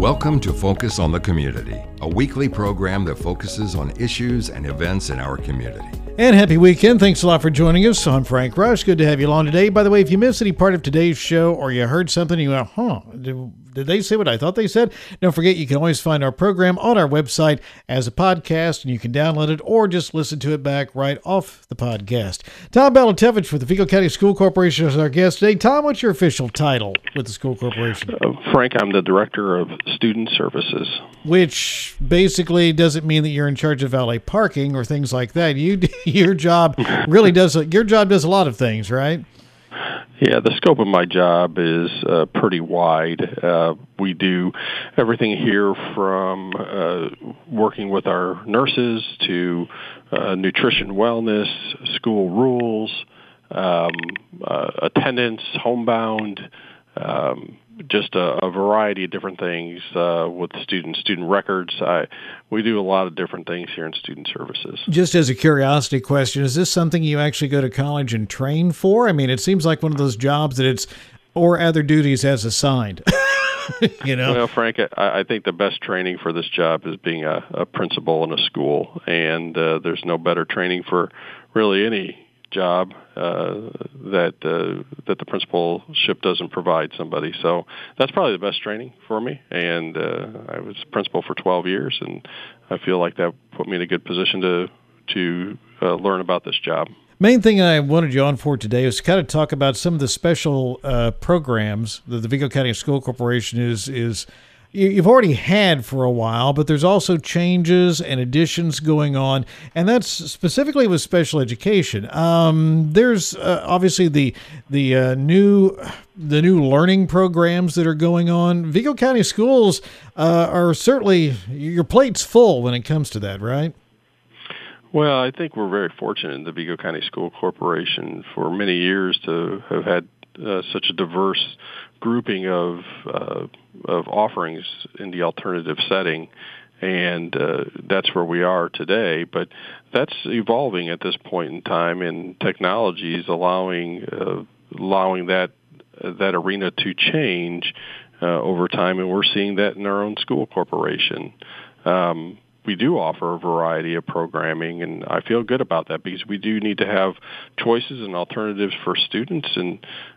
Welcome to Focus on the Community, a weekly program that focuses on issues and events in our community. And happy weekend. Thanks a lot for joining us. I'm Frank Rush. Good to have you along today. By the way, if you missed any part of today's show or you heard something and you went, did they say what I thought they said? Don't forget, you can always find our program on our website as a podcast, and you can download it or just listen to it back right off the podcast. Tom Balatevich with the Vigo County School Corporation is our guest today. Tom, what's your official title with the school corporation? Frank, I'm the Director of Student Services. Which basically doesn't mean that you're in charge of valet parking or things like that. Your job does a lot of things, right? Yeah, the scope of my job is pretty wide. We do everything here from working with our nurses to nutrition, wellness, school rules, attendance, homebound, just a variety of different things with student records. We do a lot of different things here in student services. Just as a curiosity question, is this something you actually go to college and train for? I mean, it seems like one of those jobs that it's or other duties as assigned. Well, Frank, I think the best training for this job is being a principal in a school, and there's no better training for really any job that the principalship doesn't provide somebody. So that's probably the best training for me. And I was principal for 12 years, and I feel like that put me in a good position to learn about this job. Main thing I wanted you on for today is to kind of talk about some of the special programs that the Vigo County School Corporation is you've already had for a while, but there's also changes and additions going on, and that's specifically with special education. There's obviously the new learning programs that are going on. Vigo County schools are certainly, your plate's full when it comes to that, right? Well, I think we're very fortunate in the Vigo County School Corporation for many years to have had such a diverse grouping of offerings in the alternative setting, and that's where we are today. But that's evolving at this point in time, and technology is allowing that arena to change over time, and we're seeing that in our own school corporation. We do offer a variety of programming, and I feel good about that because we do need to have choices and alternatives for students. And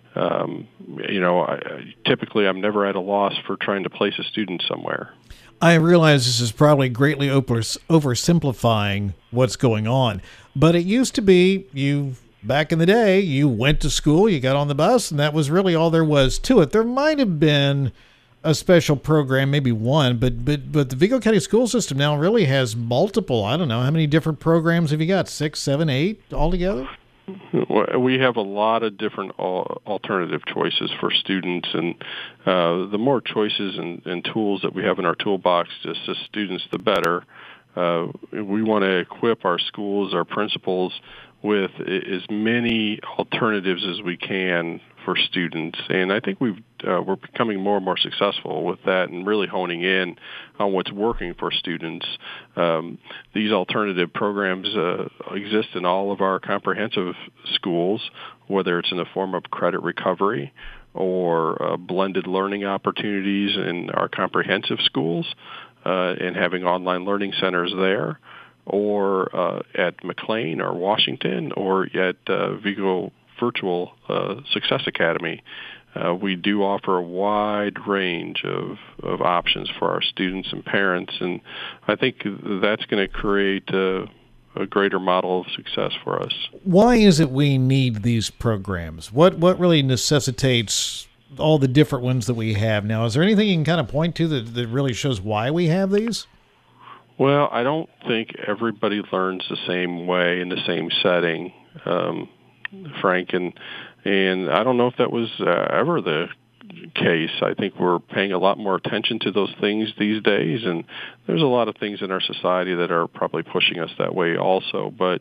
typically I'm never at a loss for trying to place a student somewhere. I realize this is probably greatly oversimplifying what's going on, but it used to be back in the day, you went to school, you got on the bus, and that was really all there was to it. There might have been a special program, maybe one, but the Vigo County school system now really has multiple. I don't know, how many different programs have you got? 6, 7, 8 altogether? We have a lot of different alternative choices for students, and the more choices and tools that we have in our toolbox to assist students, the better. We want to equip our schools, our principals, with as many alternatives as we can for students, and I think we're becoming more and more successful with that and really honing in on what's working for students. These alternative programs exist in all of our comprehensive schools, whether it's in the form of credit recovery or blended learning opportunities in our comprehensive schools, and having online learning centers there, or at McLean or Washington, or at Vigo Virtual Success Academy. We do offer a wide range of options for our students and parents, and I think that's going to create a greater model of success for us. Why is it we need these programs? What really necessitates all the different ones that we have now? Is there anything you can kind of point to that really shows why we have these? Well, I don't think everybody learns the same way in the same setting, Frank, and I don't know if that was ever the case. I think we're paying a lot more attention to those things these days, and there's a lot of things in our society that are probably pushing us that way also. But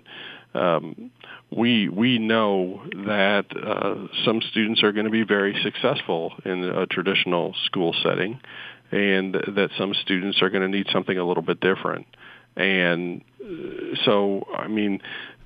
we know that some students are going to be very successful in a traditional school setting, and that some students are going to need something a little bit different. And so, I mean,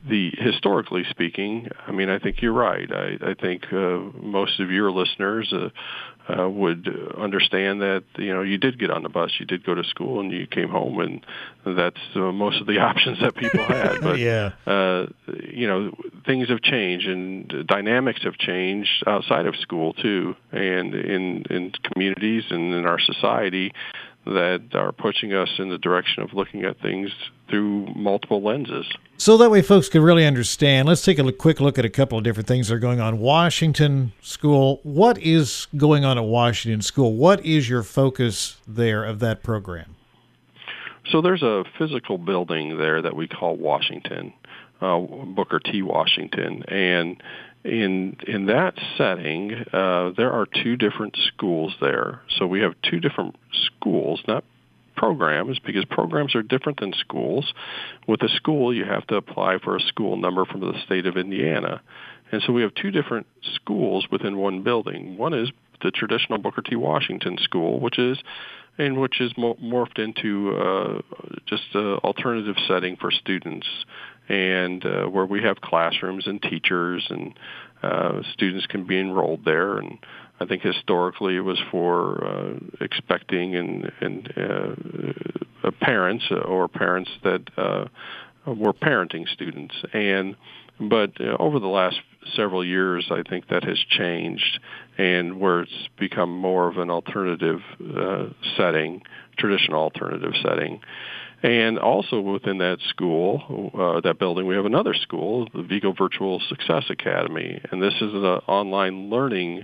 the historically speaking, I mean, I think you're right. I think most of your listeners would understand that you did get on the bus, you did go to school, and you came home, and that's most of the options that people had. But Yeah. Things have changed, and dynamics have changed outside of school too, and in communities and in our society that are pushing us in the direction of looking at things through multiple lenses. So that way folks can really understand, let's take a quick look at a couple of different things that are going on. Washington School, what is going on at Washington School? What is your focus there of that program? So there's a physical building there that we call Washington, Booker T. Washington, and in that setting, there are two different schools there. So we have two different schools, not programs, because programs are different than schools. With a school, you have to apply for a school number from the state of Indiana. And so we have two different schools within one building. One is the traditional Booker T. Washington School, which is morphed into just an alternative setting for students, and where we have classrooms and teachers, and students can be enrolled there. And I think historically it was for expecting and parents or parents that were parenting students. But over the last several years, I think that has changed, and where it's become more of an alternative setting, traditional alternative setting. And also within that school, that building, we have another school, the Vigo Virtual Success Academy, and this is an online learning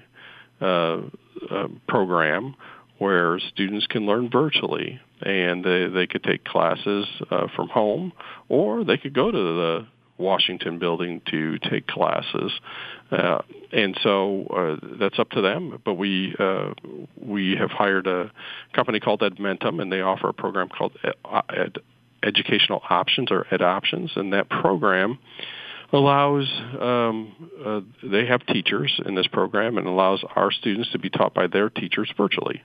program where students can learn virtually, and they could take classes from home, or they could go to the Washington building to take classes, and so that's up to them. But we have hired a company called Edmentum, and they offer a program called Educational Options, or Ed Options, and that program allows they have teachers in this program, and allows our students to be taught by their teachers virtually.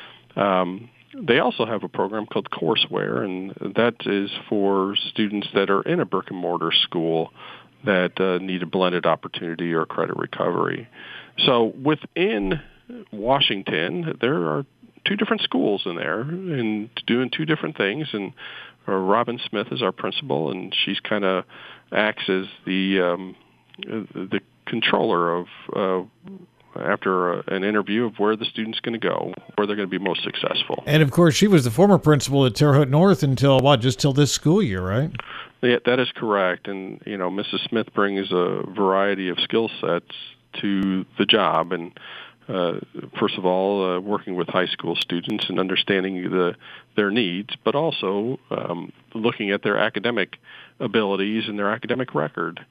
They also have a program called Courseware, and that is for students that are in a brick-and-mortar school that need a blended opportunity or credit recovery. So within Washington, there are two different schools in there and doing two different things. And Robin Smith is our principal, and she's kind of acts as the controller of after an interview of where the student's going to go, where they're going to be most successful. And, of course, she was the former principal at Terre Haute North until, just till this school year, right? Yeah, that is correct. And, Mrs. Smith brings a variety of skill sets to the job. And, first of all, working with high school students and understanding their needs, but also looking at their academic abilities and their academic record.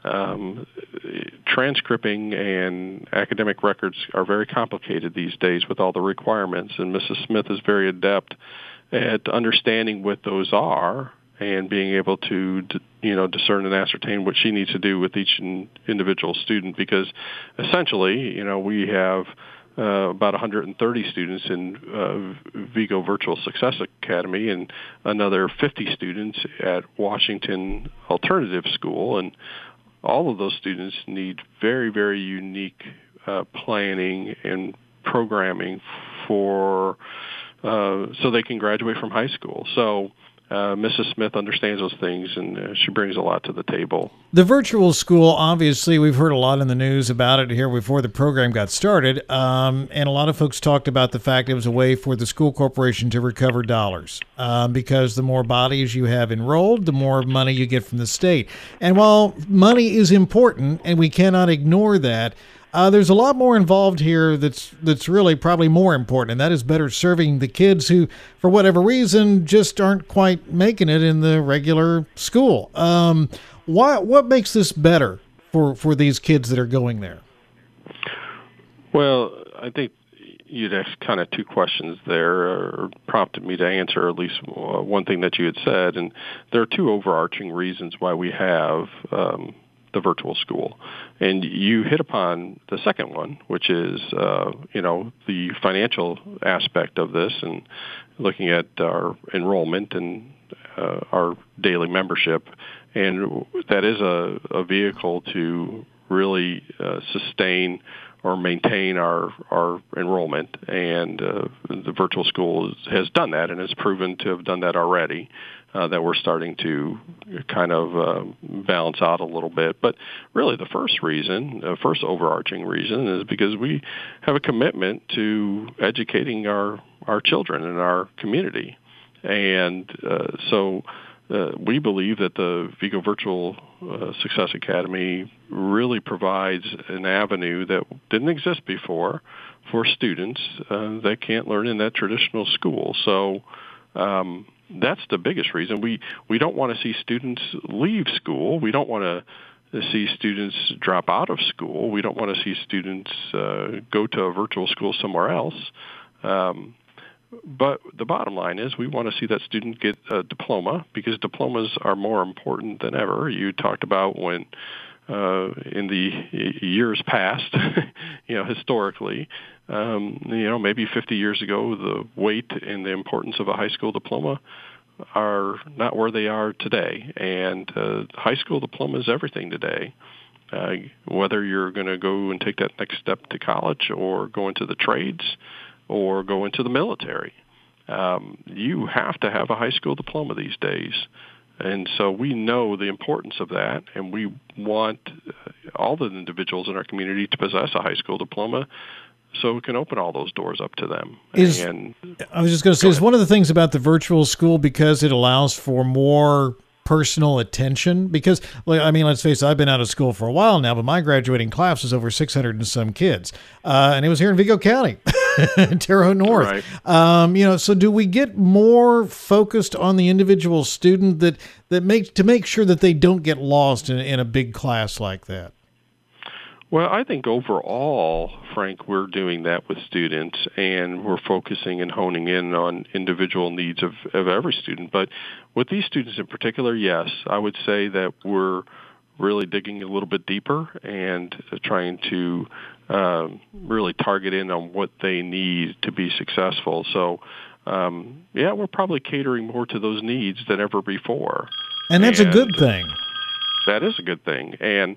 Transcripting and academic records are very complicated these days with all the requirements, and Mrs. Smith is very adept at understanding what those are and being able to discern and ascertain what she needs to do with each individual student, because essentially we have about 130 students in Vigo Virtual Success Academy and another 50 students at Washington Alternative School, and all of those students need very, very unique planning and programming for so they can graduate from high school. So Mrs. Smith understands those things, and she brings a lot to the table. The virtual school, obviously, we've heard a lot in the news about it here before the program got started, and a lot of folks talked about the fact it was a way for the school corporation to recover dollars, because the more bodies you have enrolled, the more money you get from the state. And while money is important, and we cannot ignore that, there's a lot more involved here that's really probably more important, and that is better serving the kids who, for whatever reason, just aren't quite making it in the regular school. What makes this better for these kids that are going there? Well, I think you'd asked kind of two questions there, or prompted me to answer at least one thing that you had said, and there are two overarching reasons why we have the virtual school. And you hit upon the second one, which is, the financial aspect of this, and looking at our enrollment and our daily membership. and that is a vehicle to really sustain or maintain our enrollment, and the virtual school has done that and has proven to have done that already. That we're starting to kind of balance out a little bit. But really the first overarching reason is because we have a commitment to educating our children in our community. And so we believe that the Vigo Virtual Success Academy really provides an avenue that didn't exist before for students that can't learn in that traditional school. So that's the biggest reason. We don't want to see students leave school. We don't want to see students drop out of school. We don't want to see students go to a virtual school somewhere else. But the bottom line is we want to see that student get a diploma, because diplomas are more important than ever. You talked about when in the years past, historically, maybe 50 years ago, the weight and the importance of a high school diploma are not where they are today. And high school diploma is everything today. Whether you're going to go and take that next step to college, or go into the trades, or go into the military, you have to have a high school diploma these days. And so we know the importance of that, and we want all the individuals in our community to possess a high school diploma so we can open all those doors up to them. I was just going to say, is one of the things about the virtual school because it allows for more personal attention? Because, let's face it, I've been out of school for a while now, but my graduating class was over 600 and some kids. And it was here in Vigo County, Terre Haute North. Right. So do we get more focused on the individual student to make sure that they don't get lost in a big class like that? Well, I think overall, Frank, we're doing that with students, and we're focusing and honing in on individual needs of every student. But with these students in particular, yes, I would say that we're really digging a little bit deeper and trying to really target in on what they need to be successful. So, we're probably catering more to those needs than ever before. And that's a good thing. That is a good thing. And,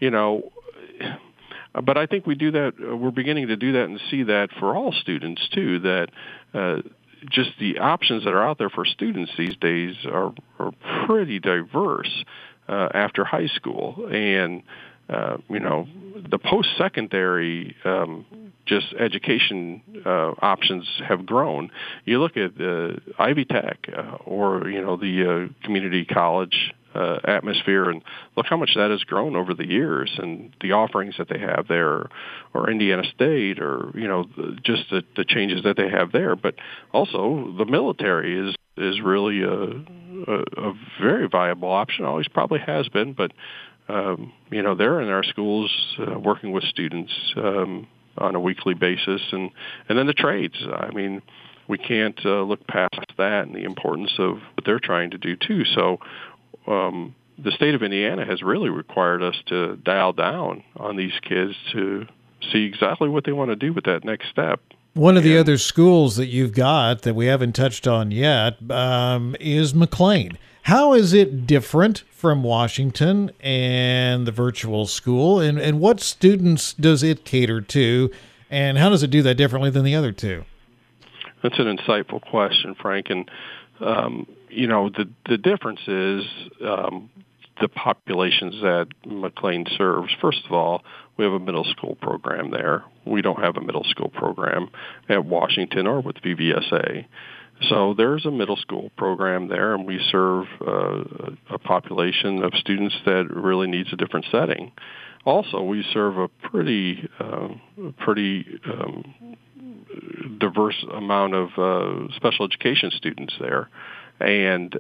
but I think we do that. We're beginning to do that and see that for all students too. That just the options that are out there for students these days are pretty diverse after high school, and the post-secondary just education options have grown. You look at Ivy Tech or the community college atmosphere, and look how much that has grown over the years, and the offerings that they have there, or Indiana State, or just the changes that they have there. But also the military is really a very viable option. Always probably has been, but they're in our schools working with students on a weekly basis, and then the trades. We can't look past that and the importance of what they're trying to do too. So the state of Indiana has really required us to dial down on these kids to see exactly what they want to do with that next step. One of the other schools that you've got that we haven't touched on yet is McLean. How is it different from Washington and the virtual school, and what students does it cater to, and how does it do that differently than the other two? That's an insightful question, Frank, and the difference is the populations that McLean serves. First of all, we have a middle school program there. We don't have a middle school program at Washington or with VVSA. So there's a middle school program there, and we serve a population of students that really needs a different setting. Also, we serve a pretty diverse amount of special education students there. And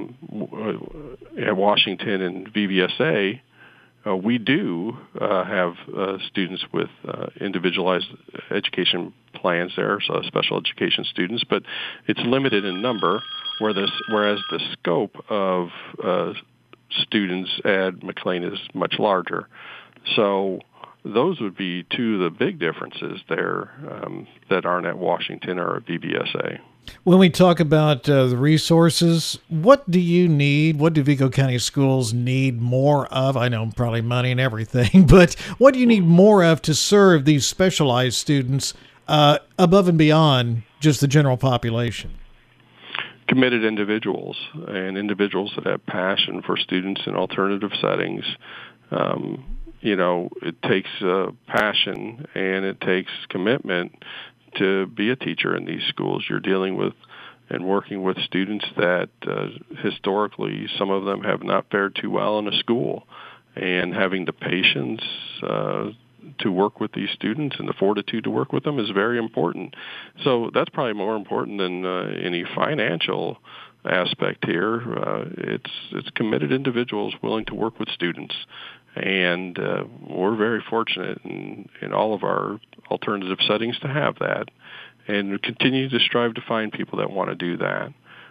at Washington and VVSA, we do have students with individualized education plans there, so special education students, but it's limited in number, whereas the scope of students at McLean is much larger. So those would be two of the big differences there that aren't at Washington or at VBSA. When we talk about the resources, what do you need? What do Vigo County Schools need more of? I know probably money and everything, but what do you need more of to serve these specialized students above and beyond just the general population? Committed individuals and individuals that have passion for students in alternative settings. It takes passion and it takes commitment to be a teacher in these schools. You're dealing with and working with students that historically some of them have not fared too well in a school, and having the patience to work with these students and the fortitude to work with them is very important. So that's probably more important than any financial aspect here. It's committed individuals willing to work with students. And we're very fortunate in all of our alternative settings to have that, and we continue to strive to find people that want to do that.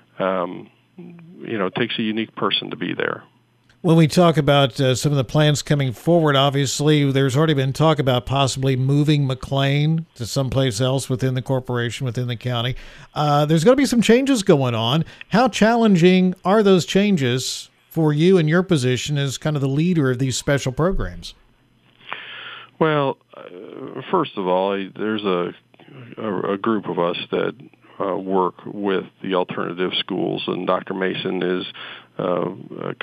It takes a unique person to be there. When we talk about some of the plans coming forward, obviously there's already been talk about possibly moving McLean to someplace else within the corporation, within the county. There's going to be some changes going on. How challenging are those changes for you in your position as kind of the leader of these special programs? Well, first of all, there's a group of us that work with the alternative schools, and Dr. Mason is a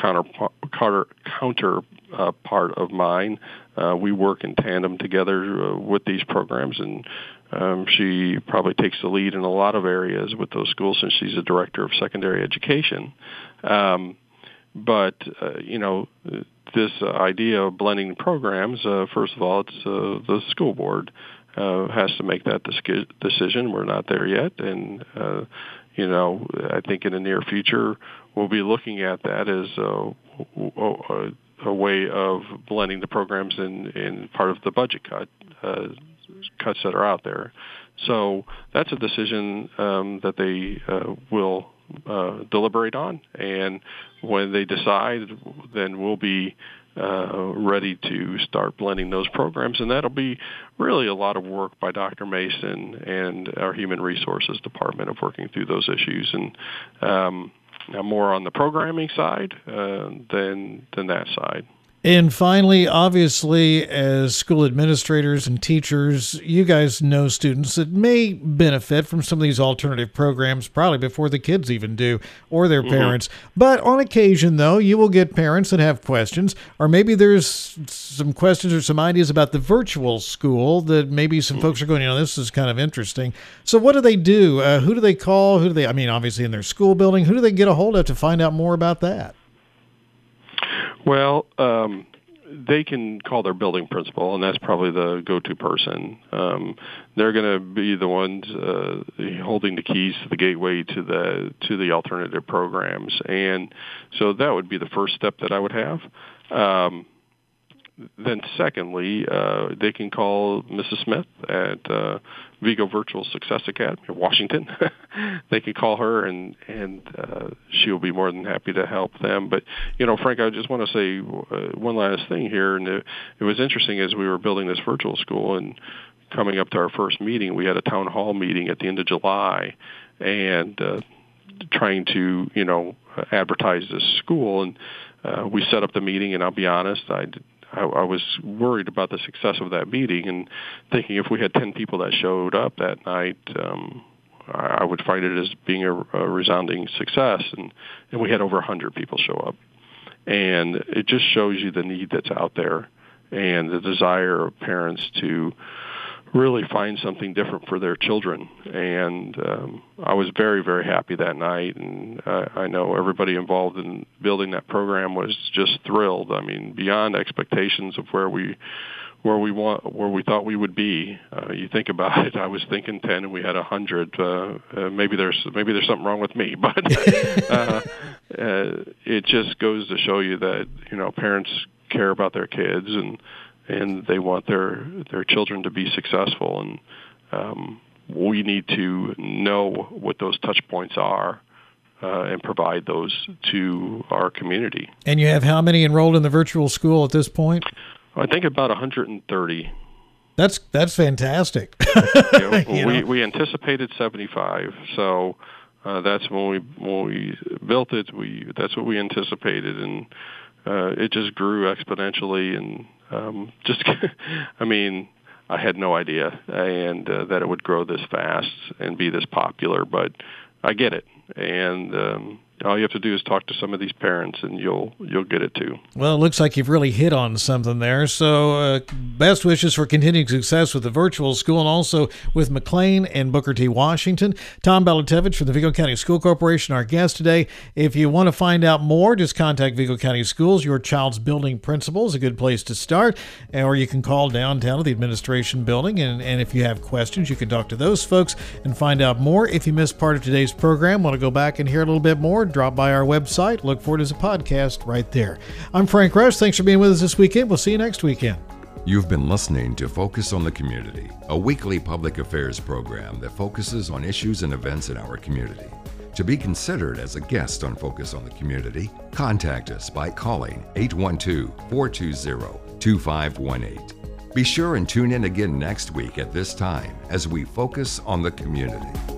counterpart of mine. We work in tandem together with these programs, and she probably takes the lead in a lot of areas with those schools since she's a director of secondary education. But this idea of blending programs, first of all, it's the school board has to make that decision. We're not there yet, and I think in the near future we'll be looking at that as a way of blending the programs in part of the budget cuts that are out there. So that's a decision that they will deliberate on, and when they decide, then we'll be ready to start blending those programs, and that'll be really a lot of work by Dr. Mason and our Human Resources Department of working through those issues, and more on the programming side than that side. And finally, obviously, as school administrators and teachers, you guys know students that may benefit from some of these alternative programs probably before the kids even do, or their parents. But on occasion, though, you will get parents that have questions, or maybe there's some questions or some ideas about the virtual school that maybe some folks are going, this is kind of interesting. So what do they do? Who do they call? Obviously in their school building, who do they get a hold of to find out more about that? Well, they can call their building principal, and that's probably the go-to person. They're going to be the ones holding the keys to the gateway to the alternative programs, and so that would be the first step that I would have. Then secondly, they can call Mrs. Smith at Vigo Virtual Success Academy of Washington. They can call her, and she'll be more than happy to help them. But, Frank, I just want to say one last thing here. And it was interesting as we were building this virtual school and coming up to our first meeting, we had a town hall meeting at the end of July and trying to, advertise this school. And we set up the meeting, and I'll be honest, I was worried about the success of that meeting and thinking if we had 10 people that showed up that night, I would find it as being a resounding success. And we had over 100 people show up. And it just shows you the need that's out there and the desire of parents to really find something different for their children. And I was very, very happy that night, and I know everybody involved in building that program was just thrilled. I mean, beyond expectations of where we thought we would be. You think about it, I was thinking 10 and we had 100. Maybe there's something wrong with me, but it just goes to show you that parents care about their kids and they want their children to be successful, and we need to know what those touch points are and provide those to our community. And you have how many enrolled in the virtual school at this point? I think about 130. That's fantastic. We anticipated 75, so that's when we built it. That's what we anticipated, and it just grew exponentially. And I mean, I had no idea and that it would grow this fast and be this popular, but I get it. And all you have to do is talk to some of these parents, and you'll get it too. Well, it looks like you've really hit on something there. So best wishes for continuing success with the virtual school and also with McLean and Booker T. Washington. Tom Balatevich from the Vigo County School Corporation, our guest today. If you want to find out more, just contact Vigo County Schools. Your child's building principal is a good place to start. Or you can call downtown to the administration building. And if you have questions, you can talk to those folks and find out more. If you missed part of today's program, want to go back and hear a little bit more, drop by our website. Look for it as a podcast right there. I'm Frank Rush. Thanks for being with us this weekend. We'll see you next weekend. You've been listening to Focus on the Community, a weekly public affairs program that focuses on issues and events in our community. To be considered as a guest on Focus on the Community, contact us by calling 812-420-2518. Be sure and tune in again next week at this time as we focus on the community.